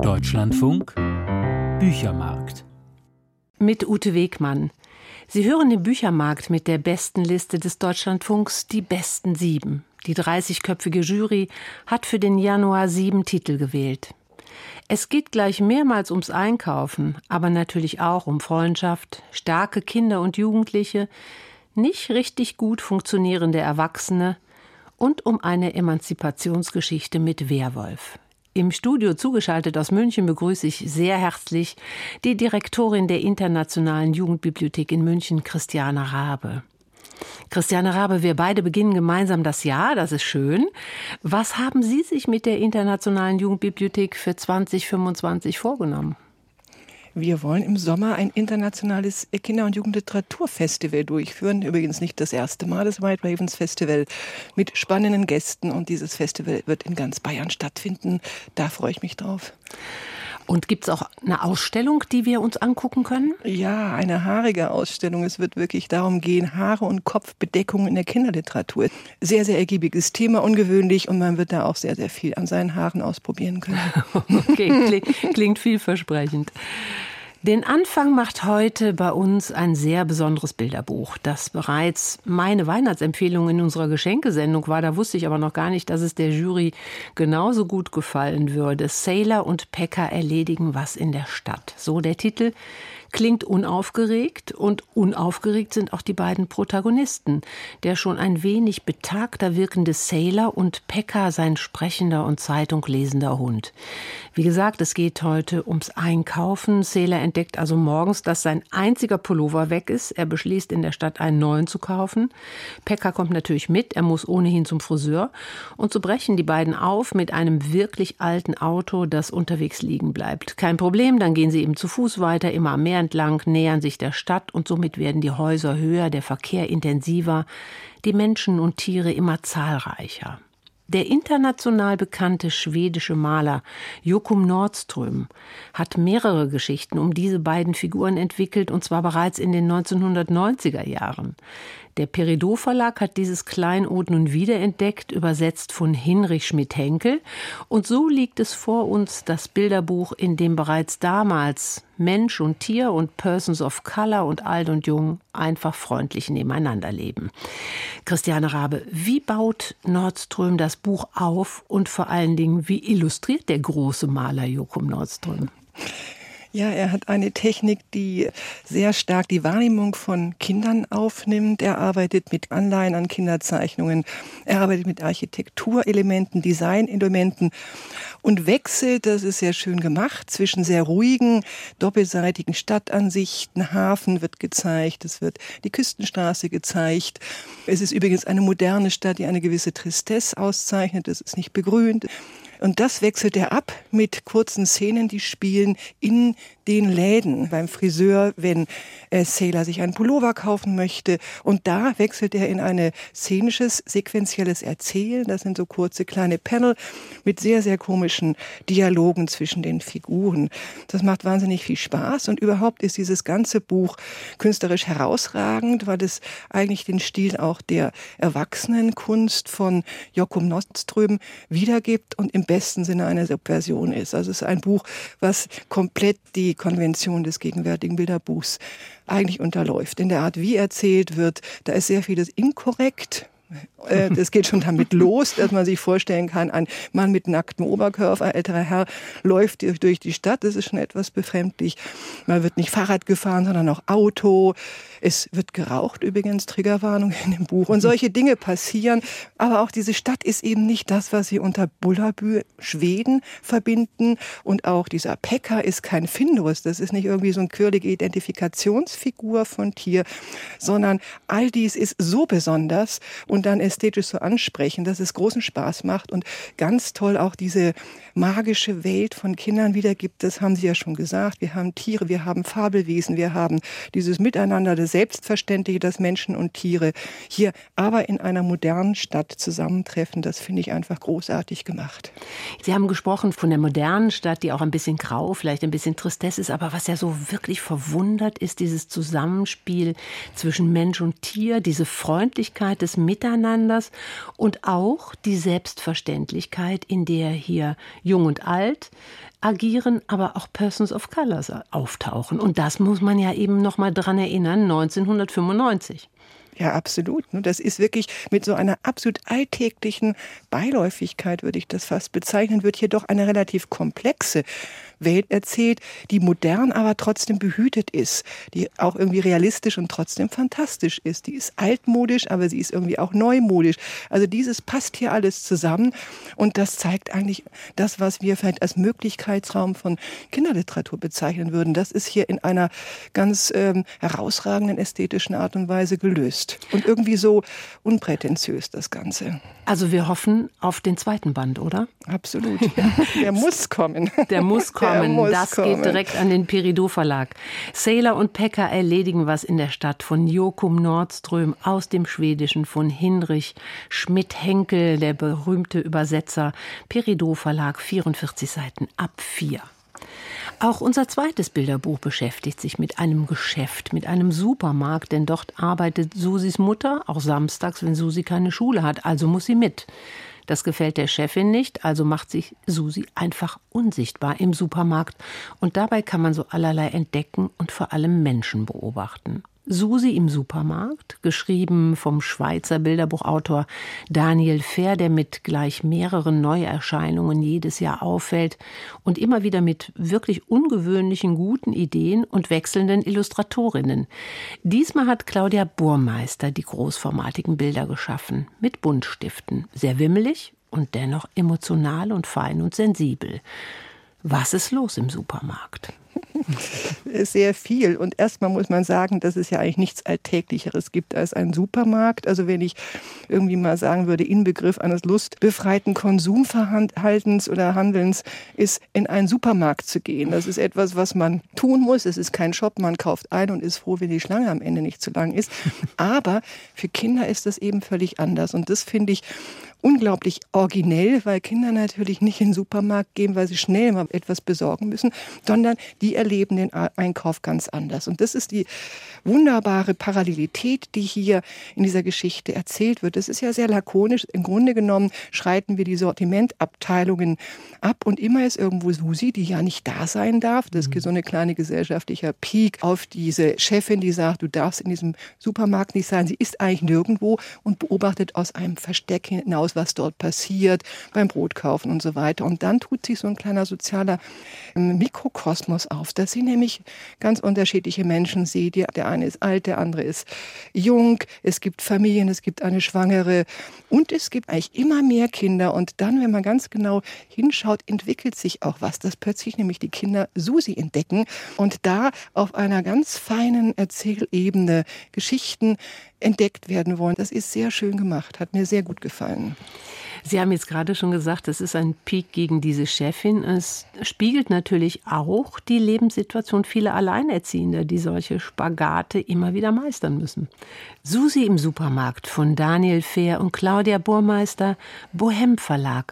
Deutschlandfunk Büchermarkt mit Ute Wegmann. Sie hören den Büchermarkt mit der besten Liste des Deutschlandfunks, die besten 7. Die 30-köpfige Jury hat für den Januar 7 Titel gewählt. Es geht gleich mehrmals ums Einkaufen, aber natürlich auch um Freundschaft, starke Kinder und Jugendliche, nicht richtig gut funktionierende Erwachsene und um eine Emanzipationsgeschichte mit Werwolf. Im Studio zugeschaltet aus München begrüße ich sehr herzlich die Direktorin der Internationalen Jugendbibliothek in München, Christiane Rabe. Christiane Rabe, wir beide beginnen gemeinsam das Jahr, das ist schön. Was haben Sie sich mit der Internationalen Jugendbibliothek für 2025 vorgenommen? Wir wollen im Sommer ein internationales Kinder- und Jugendliteraturfestival durchführen. Übrigens nicht das erste Mal, das White Ravens Festival mit spannenden Gästen. Und dieses Festival wird in ganz Bayern stattfinden. Da freue ich mich drauf. Und gibt es auch eine Ausstellung, die wir uns angucken können? Ja, eine haarige Ausstellung. Es wird wirklich darum gehen, Haare und Kopfbedeckung in der Kinderliteratur. Sehr, sehr ergiebiges Thema, ungewöhnlich. Und man wird da auch sehr, sehr viel an seinen Haaren ausprobieren können. Okay, klingt vielversprechend. Den Anfang macht heute bei uns ein sehr besonderes Bilderbuch, das bereits meine Weihnachtsempfehlung in unserer Geschenkesendung war. Da wusste ich aber noch gar nicht, dass es der Jury genauso gut gefallen würde. Sailor und Pekka erledigen was in der Stadt. So der Titel. Klingt unaufgeregt und unaufgeregt sind auch die beiden Protagonisten. Der schon ein wenig betagter wirkende Sailor und Pekka, sein sprechender und zeitunglesender Hund. Wie gesagt, es geht heute ums Einkaufen. Sailor entdeckt also morgens, dass sein einziger Pullover weg ist. Er beschließt, in der Stadt einen neuen zu kaufen. Pekka kommt natürlich mit, er muss ohnehin zum Friseur. Und so brechen die beiden auf mit einem wirklich alten Auto, das unterwegs liegen bleibt. Kein Problem, dann gehen sie eben zu Fuß weiter, immer am Meer entlang, nähern sich der Stadt und somit werden die Häuser höher, der Verkehr intensiver, die Menschen und Tiere immer zahlreicher. Der international bekannte schwedische Maler Jokum Nordström hat mehrere Geschichten um diese beiden Figuren entwickelt, und zwar bereits in den 1990er Jahren. Der Peridot Verlag hat dieses Kleinod nun wiederentdeckt, übersetzt von Hinrich Schmidt-Henkel. Und so liegt es vor uns, das Bilderbuch, in dem bereits damals Mensch und Tier und Persons of Color und alt und jung einfach freundlich nebeneinander leben. Christiane Rabe, wie baut Nordström das Buch auf und vor allen Dingen, wie illustriert der große Maler Jokum Nordström? Ja, er hat eine Technik, die sehr stark die Wahrnehmung von Kindern aufnimmt. Er arbeitet mit Anleihen an Kinderzeichnungen. Er arbeitet mit Architekturelementen, Designelementen und wechselt, das ist sehr schön gemacht, zwischen sehr ruhigen, doppelseitigen Stadtansichten. Hafen wird gezeigt, es wird die Küstenstraße gezeigt. Es ist übrigens eine moderne Stadt, die eine gewisse Tristesse auszeichnet. Es ist nicht begrünt. Und das wechselt er ab mit kurzen Szenen, die spielen in den Läden, beim Friseur, wenn Sailor sich einen Pullover kaufen möchte. Und da wechselt er in ein szenisches, sequenzielles Erzählen. Das sind so kurze kleine Panel mit sehr, sehr komischen Dialogen zwischen den Figuren. Das macht wahnsinnig viel Spaß. Und überhaupt ist dieses ganze Buch künstlerisch herausragend, weil es eigentlich den Stil auch der Erwachsenenkunst von Jokum Nordström wiedergibt und im besten Sinne eine Subversion ist. Also es ist ein Buch, was komplett die Konvention des gegenwärtigen Bilderbuchs eigentlich unterläuft. In der Art, wie erzählt wird, da ist sehr vieles inkorrekt. Das geht schon damit los, dass man sich vorstellen kann, ein Mann mit nacktem Oberkörper, ein älterer Herr, läuft durch die Stadt. Das ist schon etwas befremdlich. Man wird nicht Fahrrad gefahren, sondern auch Auto. Es wird geraucht, übrigens, Triggerwarnung in dem Buch. Und solche Dinge passieren. Aber auch diese Stadt ist eben nicht das, was sie unter Bullerbü Schweden verbinden. Und auch dieser Pekka ist kein Findus. Das ist nicht irgendwie so eine quirlige Identifikationsfigur von Tier, sondern all dies ist so besonders und dann ästhetisch so ansprechend, dass es großen Spaß macht und ganz toll auch diese magische Welt von Kindern wiedergibt. Das haben Sie ja schon gesagt. Wir haben Tiere, wir haben Fabelwesen, wir haben dieses Miteinander, das Selbstverständliche, dass Menschen und Tiere hier aber in einer modernen Stadt zusammentreffen. Das finde ich einfach großartig gemacht. Sie haben gesprochen von der modernen Stadt, die auch ein bisschen grau, vielleicht ein bisschen Tristesse ist. Aber was ja so wirklich verwundert, ist dieses Zusammenspiel zwischen Mensch und Tier, diese Freundlichkeit des Miteinanders und auch die Selbstverständlichkeit, in der hier Jung und Alt, agieren, aber auch Persons of Color auftauchen. Und das muss man ja eben noch mal dran erinnern, 1995. Ja, absolut. Das ist wirklich mit so einer absolut alltäglichen Beiläufigkeit, würde ich das fast bezeichnen, wird hier doch eine relativ komplexe Welt erzählt, die modern, aber trotzdem behütet ist, die auch irgendwie realistisch und trotzdem fantastisch ist. Die ist altmodisch, aber sie ist irgendwie auch neumodisch. Also dieses passt hier alles zusammen und das zeigt eigentlich das, was wir vielleicht als Möglichkeitsraum von Kinderliteratur bezeichnen würden. Das ist hier in einer ganz herausragenden ästhetischen Art und Weise gelöst und irgendwie so unprätentiös das Ganze. Also wir hoffen auf den zweiten Band, oder? Absolut. Der muss kommen. Der muss kommen. Das kommen. Geht direkt an den Peridot Verlag. Sailor und Packer erledigen was in der Stadt von Joachim Nordström aus dem Schwedischen von Hinrich Schmidt-Henkel, der berühmte Übersetzer. Peridot Verlag, 44 Seiten ab 4. Auch unser zweites Bilderbuch beschäftigt sich mit einem Geschäft, mit einem Supermarkt, denn dort arbeitet Susis Mutter, auch samstags, wenn Susi keine Schule hat, also muss sie mit. Das gefällt der Chefin nicht, also macht sich Susi einfach unsichtbar im Supermarkt. Und dabei kann man so allerlei entdecken und vor allem Menschen beobachten. Susi im Supermarkt, geschrieben vom Schweizer Bilderbuchautor Daniel Fehr, der mit gleich mehreren Neuerscheinungen jedes Jahr auffällt und immer wieder mit wirklich ungewöhnlichen guten Ideen und wechselnden Illustratorinnen. Diesmal hat Claudia Burmeister die großformatigen Bilder geschaffen, mit Buntstiften, sehr wimmelig und dennoch emotional und fein und sensibel. Was ist los im Supermarkt? Sehr viel. Und erstmal muss man sagen, dass es ja eigentlich nichts Alltäglicheres gibt als ein Supermarkt. Also wenn ich irgendwie mal sagen würde, Inbegriff eines lustbefreiten Konsumverhaltens oder Handelns ist, in einen Supermarkt zu gehen. Das ist etwas, was man tun muss. Es ist kein Shop, man kauft ein und ist froh, wenn die Schlange am Ende nicht zu lang ist. Aber für Kinder ist das eben völlig anders. Und das finde ich unglaublich originell, weil Kinder natürlich nicht in den Supermarkt gehen, weil sie schnell mal etwas besorgen müssen, sondern die erleben den Einkauf ganz anders. Und das ist die wunderbare Parallelität, die hier in dieser Geschichte erzählt wird. Das ist ja sehr lakonisch. Im Grunde genommen schreiten wir die Sortimentabteilungen ab und immer ist irgendwo Susi, die ja nicht da sein darf. Das ist so eine kleine gesellschaftlicher Peak auf diese Chefin, die sagt, du darfst in diesem Supermarkt nicht sein. Sie ist eigentlich nirgendwo und beobachtet aus einem Versteck hinaus, was dort passiert, beim Brotkaufen und so weiter. Und dann tut sich so ein kleiner sozialer Mikrokosmos auf, dass sie nämlich ganz unterschiedliche Menschen sieht. Der eine ist alt, der andere ist jung, es gibt Familien, es gibt eine Schwangere und es gibt eigentlich immer mehr Kinder. Und dann, wenn man ganz genau hinschaut, entwickelt sich auch was, dass plötzlich nämlich die Kinder Susi entdecken und da auf einer ganz feinen Erzählebene Geschichten entdeckt werden wollen. Das ist sehr schön gemacht, hat mir sehr gut gefallen. Sie haben jetzt gerade schon gesagt, es ist ein Piek gegen diese Chefin. Es spiegelt natürlich auch die Lebenssituation vieler Alleinerziehender, die solche Spagate immer wieder meistern müssen. Susi im Supermarkt von Daniel Fehr und Claudia Burmeister, Bohem Verlag,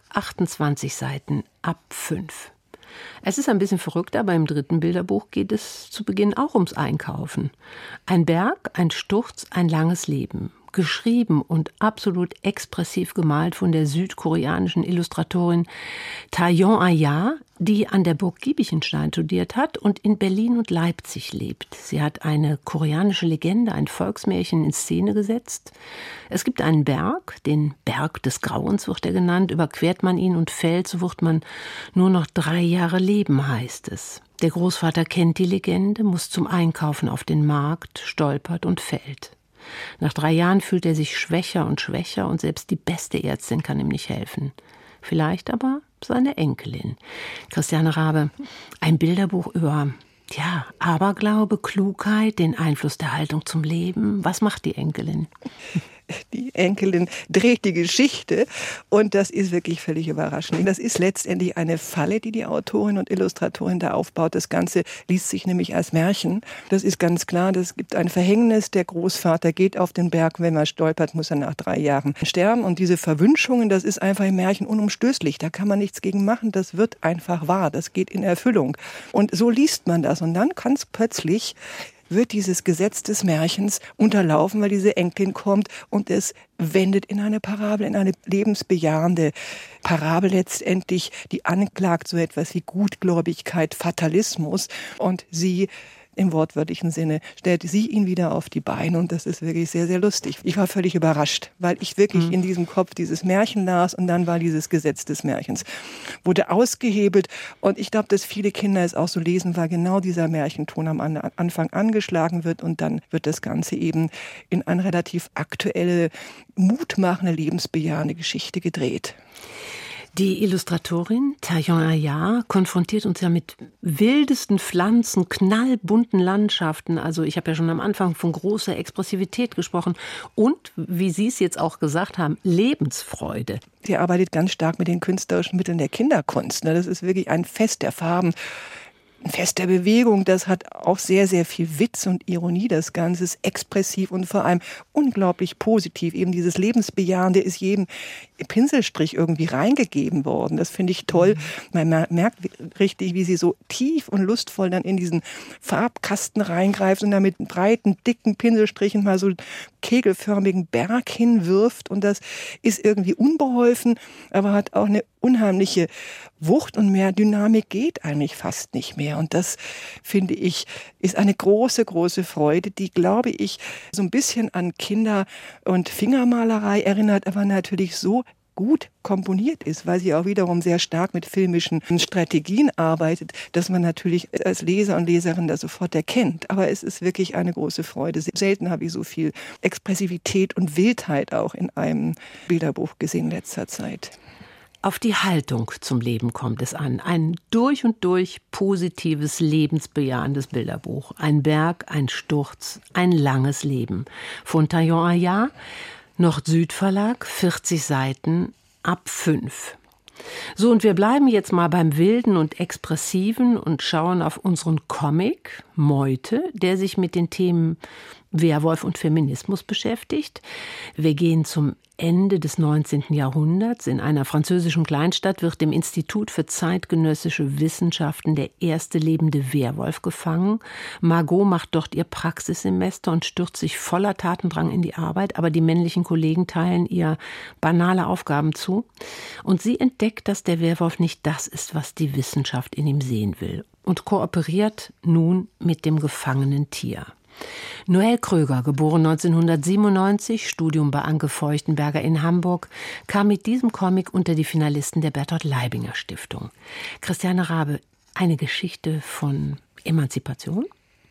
28 Seiten ab 5. Es ist ein bisschen verrückt, aber im dritten Bilderbuch geht es zu Beginn auch ums Einkaufen. Ein Berg, ein Sturz, ein langes Leben. Geschrieben und absolut expressiv gemalt von der südkoreanischen Illustratorin Taeyeon Aya, die an der Burg Giebichenstein studiert hat und in Berlin und Leipzig lebt. Sie hat eine koreanische Legende, ein Volksmärchen in Szene gesetzt. Es gibt einen Berg, den Berg des Grauens wird er genannt, überquert man ihn und fällt, so wird man nur noch 3 Jahre leben, heißt es. Der Großvater kennt die Legende, muss zum Einkaufen auf den Markt, stolpert und fällt. Nach 3 Jahren fühlt er sich schwächer und selbst die beste Ärztin kann ihm nicht helfen. Vielleicht aber seine Enkelin. Christiane Rabe, ein Bilderbuch über Aberglaube, Klugheit, den Einfluss der Haltung zum Leben. Was macht die Enkelin? Die Enkelin dreht die Geschichte und das ist wirklich völlig überraschend. Das ist letztendlich eine Falle, die die Autorin und Illustratorin da aufbaut. Das Ganze liest sich nämlich als Märchen. Das ist ganz klar, es gibt ein Verhängnis. Der Großvater geht auf den Berg, wenn man stolpert, muss er nach 3 Jahren sterben. Und diese Verwünschungen, das ist einfach im Märchen unumstößlich. Da kann man nichts gegen machen. Das wird einfach wahr. Das geht in Erfüllung. Und so liest man das. Und dann kann es plötzlich wird dieses Gesetz des Märchens unterlaufen, weil diese Enkelin kommt und es wendet in eine Parabel, in eine lebensbejahende Parabel letztendlich, die anklagt so etwas wie Gutgläubigkeit, Fatalismus, und sie im wortwörtlichen Sinne stellt sie ihn wieder auf die Beine, und das ist wirklich sehr, sehr lustig. Ich war völlig überrascht, weil ich wirklich in diesem Kopf dieses Märchen las, und dann war dieses Gesetz des Märchens, wurde ausgehebelt, und ich glaube, dass viele Kinder es auch so lesen, weil genau dieser Märchenton am Anfang angeschlagen wird, und dann wird das Ganze eben in eine relativ aktuelle, mutmachende, lebensbejahende Geschichte gedreht. Die Illustratorin Taillon Ayar konfrontiert uns ja mit wildesten Pflanzen, knallbunten Landschaften. Also ich habe ja schon am Anfang von großer Expressivität gesprochen und, wie Sie es jetzt auch gesagt haben, Lebensfreude. Sie arbeitet ganz stark mit den künstlerischen Mitteln der Kinderkunst. Das ist wirklich ein Fest der Farben, ein Fest der Bewegung. Das hat auch sehr, sehr viel Witz und Ironie. Das Ganze ist expressiv und vor allem unglaublich positiv. Eben dieses Lebensbejahende ist jedem Pinselstrich irgendwie reingegeben worden. Das finde ich toll. Man merkt richtig, wie sie so tief und lustvoll dann in diesen Farbkasten reingreift und dann mit breiten, dicken Pinselstrichen mal so einen kegelförmigen Berg hinwirft. Und das ist irgendwie unbeholfen, aber hat auch eine unheimliche Wucht, und mehr Dynamik geht eigentlich fast nicht mehr. Und das, finde ich, ist eine große, große Freude, die, glaube ich, so ein bisschen an Kinder- und Fingermalerei erinnert, aber natürlich so gut komponiert ist, weil sie auch wiederum sehr stark mit filmischen Strategien arbeitet, dass man natürlich als Leser und Leserin das sofort erkennt. Aber es ist wirklich eine große Freude. Selten habe ich so viel Expressivität und Wildheit auch in einem Bilderbuch gesehen in letzter Zeit. Auf die Haltung zum Leben kommt es an. Ein durch und durch positives, lebensbejahendes Bilderbuch. Ein Berg, ein Sturz, ein langes Leben. Von Taillon Ayar, Nord-Süd Verlag, 40 Seiten, ab 5. So, und wir bleiben jetzt mal beim Wilden und Expressiven und schauen auf unseren Comic Meute, der sich mit den Themen Werwolf und Feminismus beschäftigt. Wir gehen zum Ende des 19. Jahrhunderts. In einer französischen Kleinstadt wird im Institut für zeitgenössische Wissenschaften der erste lebende Werwolf gefangen. Margot macht dort ihr Praxissemester und stürzt sich voller Tatendrang in die Arbeit, aber die männlichen Kollegen teilen ihr banale Aufgaben zu. Und sie entdeckt, dass der Werwolf nicht das ist, was die Wissenschaft in ihm sehen will, und kooperiert nun mit dem gefangenen Tier. Noel Kröger, geboren 1997, Studium bei Anke Feuchtenberger in Hamburg, kam mit diesem Comic unter die Finalisten der Bertolt Leibinger Stiftung. Christiane Rabe, eine Geschichte von Emanzipation?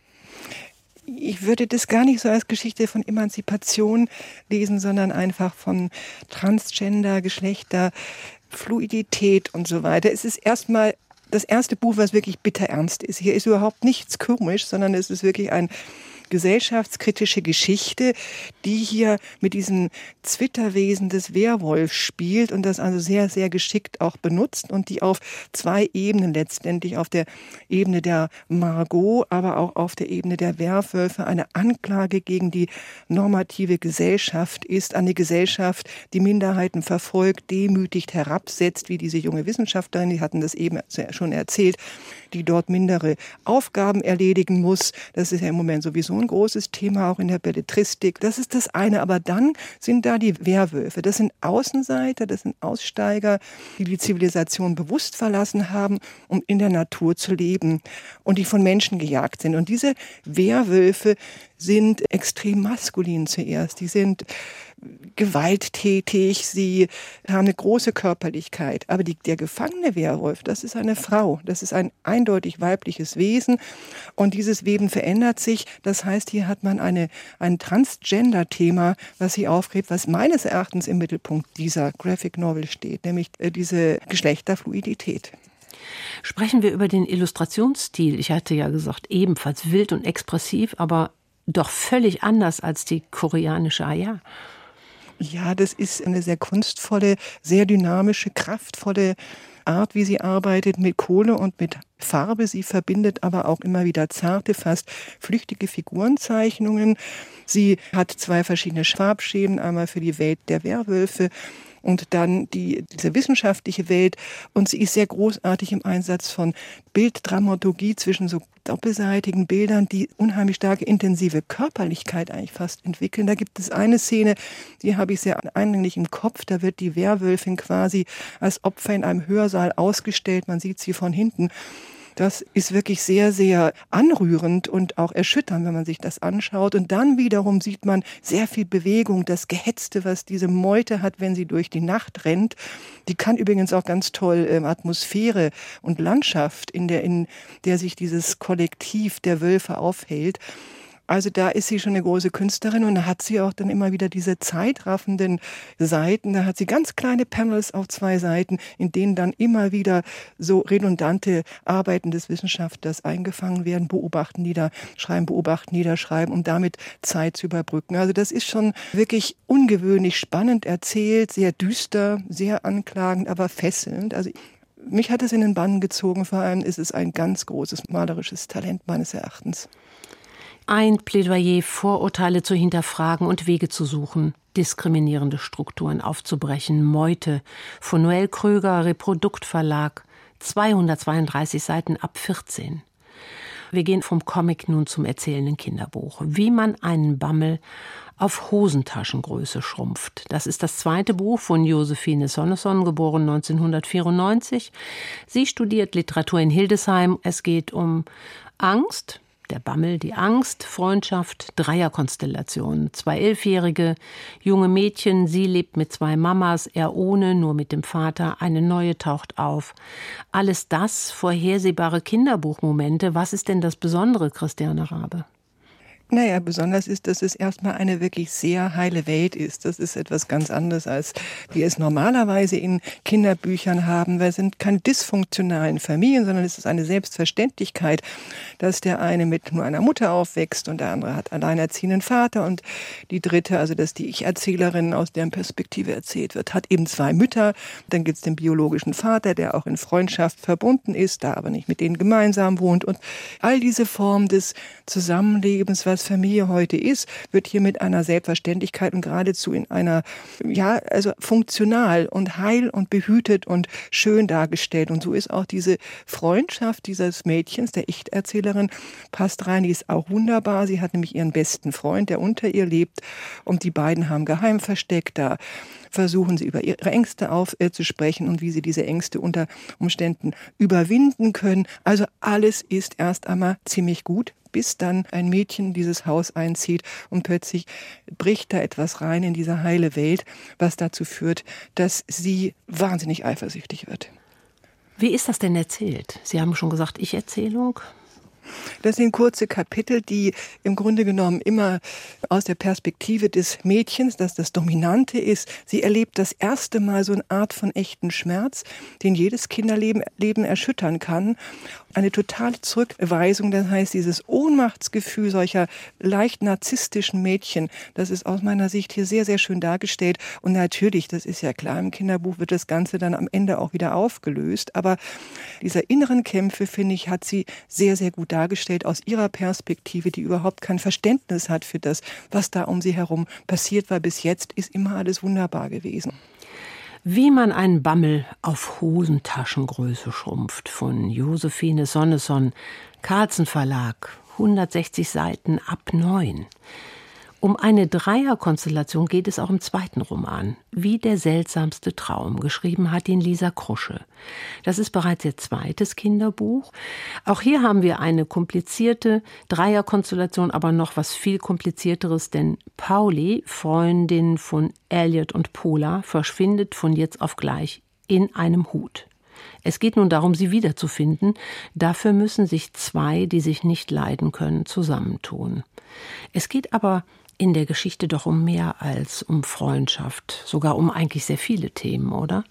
Ich würde das gar nicht so als Geschichte von Emanzipation lesen, sondern einfach von Transgender, Geschlechter, Fluidität und so weiter. Es ist erstmal das erste Buch, was wirklich bitterernst ist. Hier ist überhaupt nichts komisch, sondern es ist wirklich eine gesellschaftskritische Geschichte, die hier mit diesem Zwitterwesen des Werwolfs spielt und das also sehr, sehr geschickt auch benutzt und die auf zwei Ebenen letztendlich, auf der Ebene der Margot, aber auch auf der Ebene der Werwölfe eine Anklage gegen die normative Gesellschaft ist, eine Gesellschaft, die Minderheiten verfolgt, demütigt, herabsetzt, wie diese junge Wissenschaftlerin, die hatten das eben schon erzählt, die dort mindere Aufgaben erledigen muss. Das ist ja im Moment sowieso ein großes Thema, auch in der Belletristik. Das ist das eine. Aber dann sind da die Werwölfe. Das sind Außenseiter, das sind Aussteiger, die die Zivilisation bewusst verlassen haben, um in der Natur zu leben und die von Menschen gejagt sind. Und diese Werwölfe sind extrem maskulin zuerst. Die sind gewalttätig, sie haben eine große Körperlichkeit. Aber der gefangene Werwolf, das ist eine Frau. Das ist ein eindeutig weibliches Wesen. Und dieses Wesen verändert sich. Das heißt, hier hat man ein Transgender-Thema, was sie aufgreift, was meines Erachtens im Mittelpunkt dieser Graphic Novel steht, nämlich diese Geschlechterfluidität. Sprechen wir über den Illustrationsstil. Ich hatte ja gesagt, ebenfalls wild und expressiv, aber doch völlig anders als die koreanische Ayar. Ja, das ist eine sehr kunstvolle, sehr dynamische, kraftvolle Art, wie sie arbeitet, mit Kohle und mit Farbe. Sie verbindet aber auch immer wieder zarte, fast flüchtige Figurenzeichnungen. Sie hat 2 verschiedene Farbschemen, einmal für die Welt der Werwölfe und dann diese wissenschaftliche Welt. Und sie ist sehr großartig im Einsatz von Bilddramaturgie zwischen so doppelseitigen Bildern, die unheimlich starke, intensive Körperlichkeit eigentlich fast entwickeln. Da gibt es eine Szene, die habe ich sehr eindringlich im Kopf. Da wird die Werwölfin quasi als Opfer in einem Hörsaal ausgestellt. Man sieht sie von hinten. Das ist wirklich sehr, sehr anrührend und auch erschütternd, wenn man sich das anschaut. Und dann wiederum sieht man sehr viel Bewegung, das Gehetzte, was diese Meute hat, wenn sie durch die Nacht rennt. Die kann übrigens auch ganz toll Atmosphäre und Landschaft, in der sich dieses Kollektiv der Wölfe aufhält. Also da ist sie schon eine große Künstlerin und da hat sie auch dann immer wieder diese zeitraffenden Seiten. Da hat sie ganz kleine Panels auf 2 Seiten, in denen dann immer wieder so redundante Arbeiten des Wissenschaftlers eingefangen werden. Beobachten, niederschreiben, um damit Zeit zu überbrücken. Also das ist schon wirklich ungewöhnlich spannend erzählt, sehr düster, sehr anklagend, aber fesselnd. Also mich hat es in den Bann gezogen. Vor allem ist es ein ganz großes malerisches Talent meines Erachtens. Ein Plädoyer, Vorurteile zu hinterfragen und Wege zu suchen, diskriminierende Strukturen aufzubrechen. Meute von Noel Kröger, Reprodukt-Verlag, 232 Seiten ab 14. Wir gehen vom Comic nun zum erzählenden Kinderbuch. Wie man einen Bammel auf Hosentaschengröße schrumpft. Das ist das 2. Buch von Josephine Sonneson, geboren 1994. Sie studiert Literatur in Hildesheim. Es geht um Angst, der Bammel, die Angst, Freundschaft, Dreierkonstellation. 2 11-jährige junge Mädchen, sie lebt mit 2 Mamas, er ohne, nur mit dem Vater, eine neue taucht auf. Alles das vorhersehbare Kinderbuchmomente. Was ist denn das Besondere, Christiane Rabe? Naja, besonders ist, dass es erstmal eine wirklich sehr heile Welt ist. Das ist etwas ganz anderes, als wir es normalerweise in Kinderbüchern haben. Wir sind keine dysfunktionalen Familien, sondern es ist eine Selbstverständlichkeit, dass der eine mit nur einer Mutter aufwächst und der andere hat alleinerziehenden Vater und die dritte, also dass die Ich-Erzählerin, aus deren Perspektive erzählt wird, hat eben 2 Mütter. Dann gibt es den biologischen Vater, der auch in Freundschaft verbunden ist, da aber nicht mit denen gemeinsam wohnt. Und all diese Formen des Zusammenlebens, was Familie heute ist, wird hier mit einer Selbstverständlichkeit und geradezu in einer, funktional und heil und behütet und schön dargestellt. Und so ist auch diese Freundschaft dieses Mädchens, der Ich-Erzählerin, passt rein. Die ist auch wunderbar. Sie hat nämlich ihren besten Freund, der unter ihr lebt. Und die beiden haben Geheimversteck. Da versuchen sie über ihre Ängste zu sprechen und wie sie diese Ängste unter Umständen überwinden können. Also alles ist erst einmal ziemlich gut, bis dann ein Mädchen in dieses Haus einzieht und plötzlich bricht da etwas rein in diese heile Welt, was dazu führt, dass sie wahnsinnig eifersüchtig wird. Wie ist das denn erzählt? Sie haben schon gesagt, Ich-Erzählung. Das sind kurze Kapitel, die im Grunde genommen immer aus der Perspektive des Mädchens, das das Dominante ist. Sie erlebt das erste Mal so eine Art von echten Schmerz, den jedes Kinderleben erschüttern kann. Eine totale Zurückweisung, das heißt, dieses Ohnmachtsgefühl solcher leicht narzisstischen Mädchen, das ist aus meiner Sicht hier sehr, sehr schön dargestellt. Und natürlich, das ist ja klar, im Kinderbuch wird das Ganze dann am Ende auch wieder aufgelöst. Aber diese inneren Kämpfe, finde ich, hat sie sehr, sehr gut dargestellt aus ihrer Perspektive, die überhaupt kein Verständnis hat für das, was da um sie herum passiert, weil bis jetzt ist immer alles wunderbar gewesen. Wie man einen Bammel auf Hosentaschengröße schrumpft, von Josephine Sonneson, Carlsen Verlag, 160 Seiten ab 9. Um eine Dreierkonstellation geht es auch im 2. Roman. Wie der seltsamste Traum. Geschrieben hat ihn Lisa Krusche. Das ist bereits ihr 2. Kinderbuch. Auch hier haben wir eine komplizierte Dreierkonstellation, aber noch was viel komplizierteres, denn Pauli, Freundin von Elliot und Pola, verschwindet von jetzt auf gleich in einem Hut. Es geht nun darum, sie wiederzufinden. Dafür müssen sich 2, die sich nicht leiden können, zusammentun. Es geht aber in der Geschichte doch um mehr als um Freundschaft, sogar um eigentlich sehr viele Themen, oder?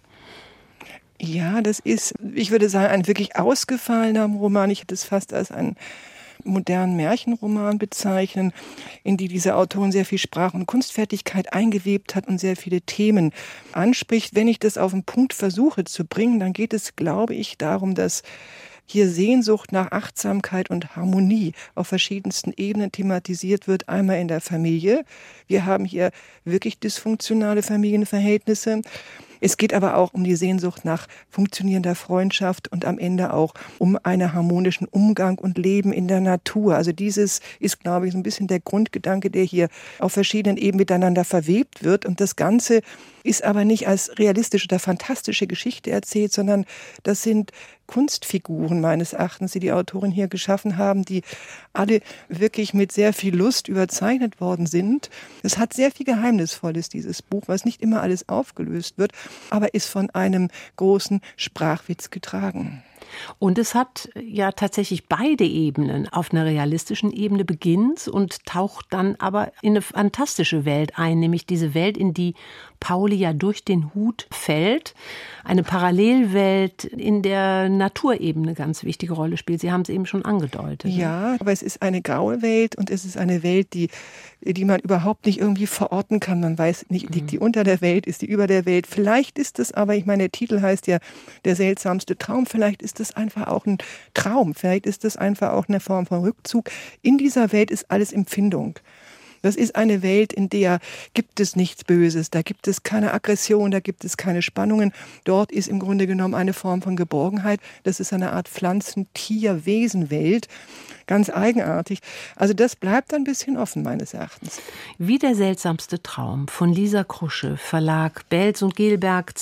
Ja, das ist, ich würde sagen, ein wirklich ausgefallener Roman. Ich hätte es fast als einen modernen Märchenroman bezeichnen, in die diese Autorin sehr viel Sprach- und Kunstfertigkeit eingewebt hat und sehr viele Themen anspricht. Wenn ich das auf den Punkt versuche zu bringen, dann geht es, glaube ich, darum, dass hier Sehnsucht nach Achtsamkeit und Harmonie auf verschiedensten Ebenen thematisiert wird. Einmal in der Familie. Wir haben hier wirklich dysfunktionale Familienverhältnisse. Es geht aber auch um die Sehnsucht nach funktionierender Freundschaft und am Ende auch um einen harmonischen Umgang und Leben in der Natur. Also dieses ist, glaube ich, so ein bisschen der Grundgedanke, der hier auf verschiedenen Ebenen miteinander verwebt wird. Und das Ganze ist aber nicht als realistische oder fantastische Geschichte erzählt, sondern das sind Kunstfiguren meines Erachtens, die die Autorin hier geschaffen haben, die alle wirklich mit sehr viel Lust überzeichnet worden sind. Es hat sehr viel Geheimnisvolles, dieses Buch, was nicht immer alles aufgelöst wird, aber ist von einem großen Sprachwitz getragen. Und es hat ja tatsächlich beide Ebenen. Auf einer realistischen Ebene beginnt und taucht dann aber in eine fantastische Welt ein, nämlich diese Welt, in die Pauli ja durch den Hut fällt. Eine Parallelwelt, in der Naturebene eine ganz wichtige Rolle spielt. Sie haben es eben schon angedeutet. Ja, aber es ist eine graue Welt und es ist eine Welt, die man überhaupt nicht irgendwie verorten kann. Man weiß nicht, liegt die unter der Welt, ist die über der Welt. Vielleicht ist es aber, ich meine, der Titel heißt ja Der seltsamste Traum. Vielleicht ist es einfach auch ein Traum. Vielleicht ist es einfach auch eine Form von Rückzug. In dieser Welt ist alles Empfindung. Das ist eine Welt, in der gibt es nichts Böses, da gibt es keine Aggression, da gibt es keine Spannungen. Dort ist im Grunde genommen eine Form von Geborgenheit. Das ist eine Art Pflanzen-Tier-Wesen-Welt. Ganz eigenartig. Also das bleibt ein bisschen offen, meines Erachtens. Wie der seltsamste Traum von Lisa Krusche, Verlag Belz und Gelberg,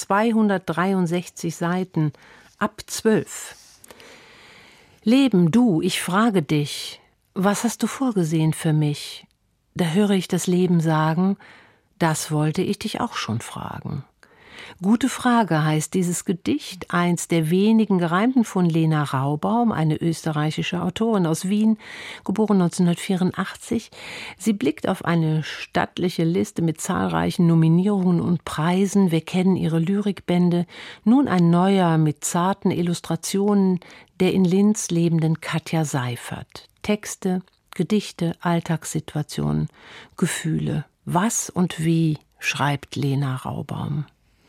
263 Seiten, ab 12. Leben, du, ich frage dich, was hast du vorgesehen für mich? Da höre ich das Leben sagen, das wollte ich dich auch schon fragen. Gute Frage heißt dieses Gedicht, eins der wenigen gereimten von Lena Raubaum, eine österreichische Autorin aus Wien, geboren 1984. Sie blickt auf eine stattliche Liste mit zahlreichen Nominierungen und Preisen. Wir kennen ihre Lyrikbände. Nun ein neuer mit zarten Illustrationen der in Linz lebenden Katja Seifert. Texte, Gedichte, Alltagssituationen, Gefühle. Was und wie schreibt Lena Raubaum?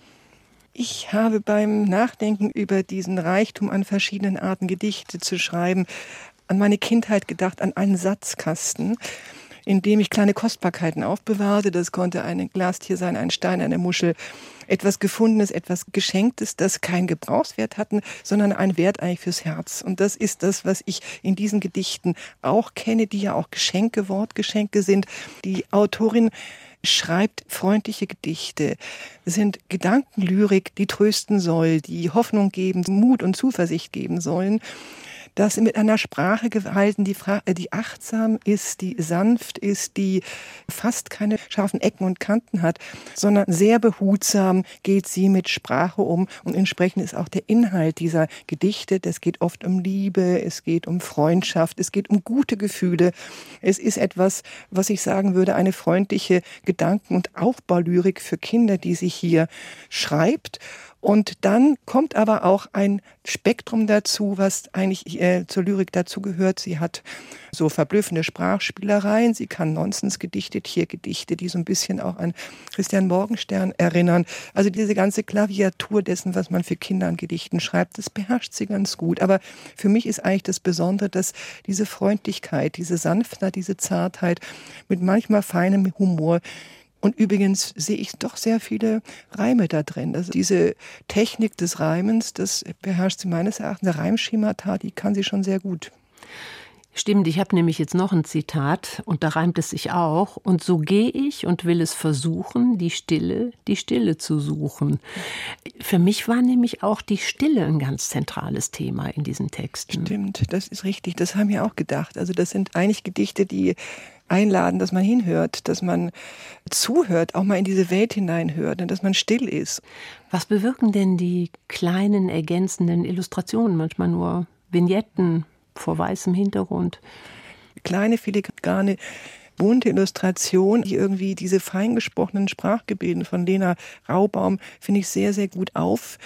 Ich habe beim Nachdenken über diesen Reichtum an verschiedenen Arten Gedichte zu schreiben, an meine Kindheit gedacht, an einen Satzkasten, in dem ich kleine Kostbarkeiten aufbewahrte. Das konnte ein Glastier sein, ein Stein, eine Muschel, etwas Gefundenes, etwas Geschenktes, das keinen Gebrauchswert hatten, sondern einen Wert eigentlich fürs Herz. Und das ist das, was ich in diesen Gedichten auch kenne, die ja auch Geschenke, Wortgeschenke sind. Die Autorin schreibt freundliche Gedichte. Es sind Gedankenlyrik, die trösten soll, die Hoffnung geben, Mut und Zuversicht geben sollen. Das mit einer Sprache gehalten, die achtsam ist, die sanft ist, die fast keine scharfen Ecken und Kanten hat, sondern sehr behutsam geht sie mit Sprache um. Und entsprechend ist auch der Inhalt dieser Gedichte. Es geht oft um Liebe, es geht um Freundschaft, es geht um gute Gefühle. Es ist etwas, was ich sagen würde, eine freundliche Gedanken- und Aufbaulyrik für Kinder, die sie hier schreibt. Und dann kommt aber auch ein Spektrum dazu, was eigentlich zur Lyrik dazugehört. Sie hat so verblüffende Sprachspielereien. Sie kann Nonsensgedichte, Tiergedichte, die so ein bisschen auch an Christian Morgenstern erinnern. Also diese ganze Klaviatur dessen, was man für Kinder an Gedichten schreibt, das beherrscht sie ganz gut. Aber für mich ist eigentlich das Besondere, dass diese Freundlichkeit, diese Sanftheit, diese Zartheit mit manchmal feinem Humor. Und übrigens sehe ich doch sehr viele Reime da drin. Also diese Technik des Reimens, das beherrscht sie meines Erachtens. Der Reimschemata, die kann sie schon sehr gut. Stimmt, ich habe nämlich jetzt noch ein Zitat und da reimt es sich auch. Und so gehe ich und will es versuchen, die Stille zu suchen. Für mich war nämlich auch die Stille ein ganz zentrales Thema in diesen Texten. Stimmt, das ist richtig. Das haben wir auch gedacht. Also das sind eigentlich Gedichte, die einladen, dass man hinhört, dass man zuhört, auch mal in diese Welt hineinhört und dass man still ist. Was bewirken denn die kleinen ergänzenden Illustrationen, manchmal nur Vignetten vor weißem Hintergrund? Kleine, filigrane, bunte Illustration, die irgendwie diese fein gesprochenen Sprachgebilden von Lena Raubaum, finde ich, sehr, sehr gut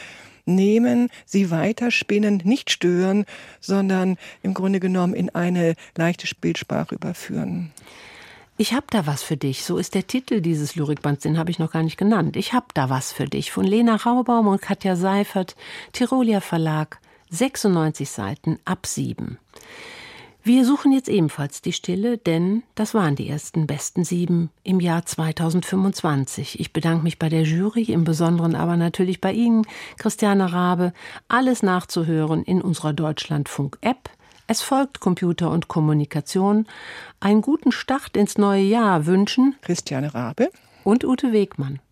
nehmen, sie weiterspinnen, nicht stören, sondern im Grunde genommen in eine leichte Bildsprache überführen. Ich hab da was für dich, so ist der Titel dieses Lyrikbands, den habe ich noch gar nicht genannt. Ich hab da was für dich, von Lena Raubaum und Katja Seifert, Tirolia Verlag, 96 Seiten, ab 7. Wir suchen jetzt ebenfalls die Stille, denn das waren die ersten besten 7 im Jahr 2025. Ich bedanke mich bei der Jury, im Besonderen aber natürlich bei Ihnen, Christiane Rabe. Alles nachzuhören in unserer Deutschlandfunk-App. Es folgt Computer und Kommunikation. Einen guten Start ins neue Jahr wünschen Christiane Rabe und Ute Wegmann.